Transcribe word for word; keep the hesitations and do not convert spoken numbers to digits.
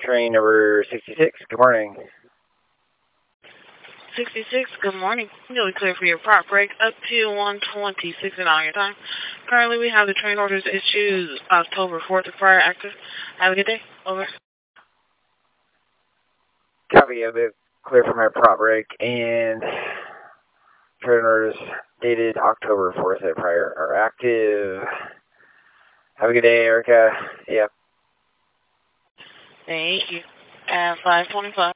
train number sixty-six. Good morning. sixty-six, good morning. You'll be clear for your prop break up to one twenty-six and on your time. Currently, we have the train orders issued October fourth or prior active. Have a good day. Over. Copy. I'll be clear for my prop break and train orders dated October fourth or prior are active. Have a good day, Erica. Yep. Thank you. At five twenty-five.